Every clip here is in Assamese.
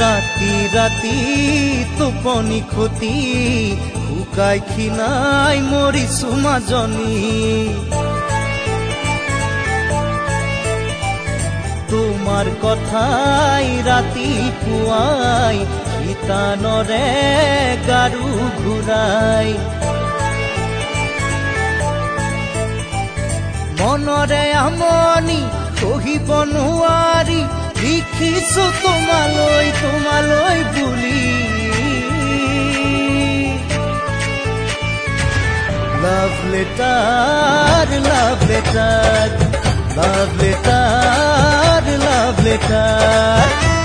ৰাতি ৰাতি টোপনি খতি শুকাই খিনাই মৰিছো মাজনী তোমাৰ কথাই ৰাতি পুৱাই ইতানৰে গাৰু ঘূৰাই মনৰে আমনি কহিব নোৱাৰি লিখিছো তোমালৈ তোমালৈ বুলি love letter love letter love letter love letter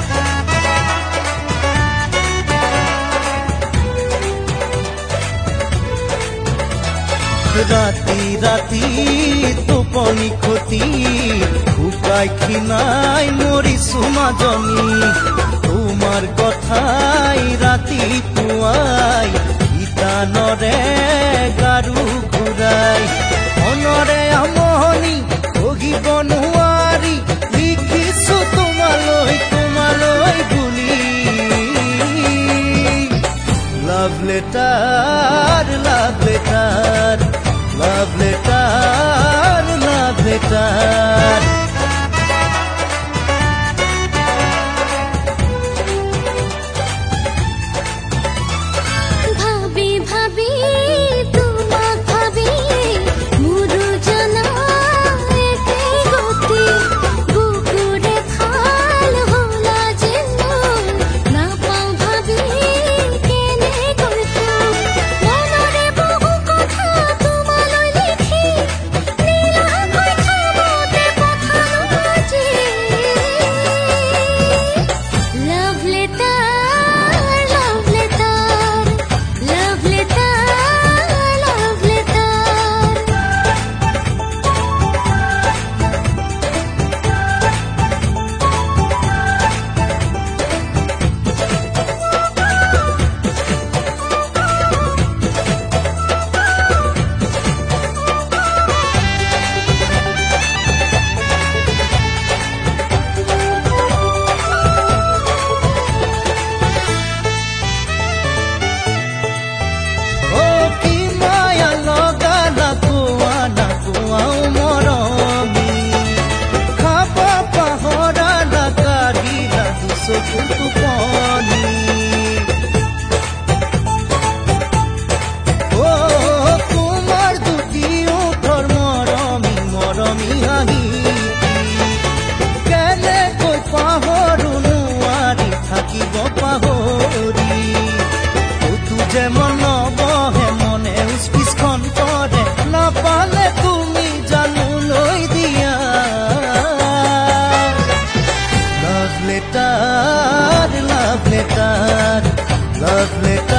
ৰাতি ৰাতি টোপনি খতি শুকাই খিনাই মৰিছো মাজনী তোমাৰ কথাই ৰাতি পুৱাই ইতানৰে গাৰু ঘূৰাই মনৰে আমনি কহিব নোৱাৰি লিখিছো তোমালৈ তোমালৈ বুলি love letter love letter Love letter, love letter. Bhabi bhabi, tumak bhabi, muru jana eke goti, bukure khal hola jeno, na pao bhabi kene kortu, monore bohu kotha. Love letter